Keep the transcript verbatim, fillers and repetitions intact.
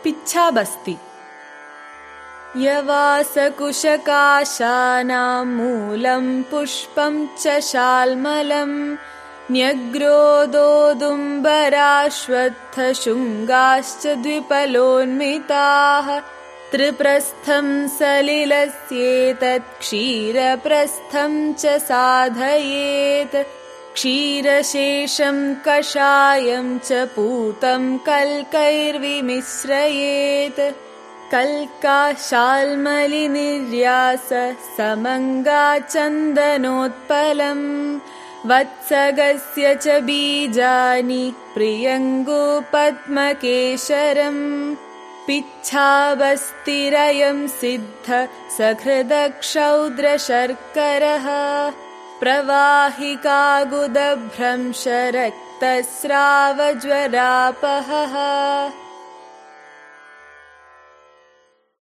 पिच्छाबस्ति। यवासकुशकाशानां मूलं पुष्पं च शाल्मलम् न्यग्रोदोदुम्बराश्वत्थशृङ्गाश्च द्विपलोन्मिताः त्रिप्रस्थं सलिलस्येतत् क्षीरप्रस्थं च साधयेत् क्षीरशेषं कषायं च पूतं कल्कैर्विमिश्रयेत् कल्का शाल्मलिनिर्यास समङ्गा चन्दनोत्पलम् वत्सगस्य च बीजानि प्रियङ्गुपद्मकेशरम् पिच्छाबस्तिरयं सिद्ध सघृदक्षौद्रशर्करः प्रवाहिकागुदभ्रंश रक्तस्रावज्वरापहः।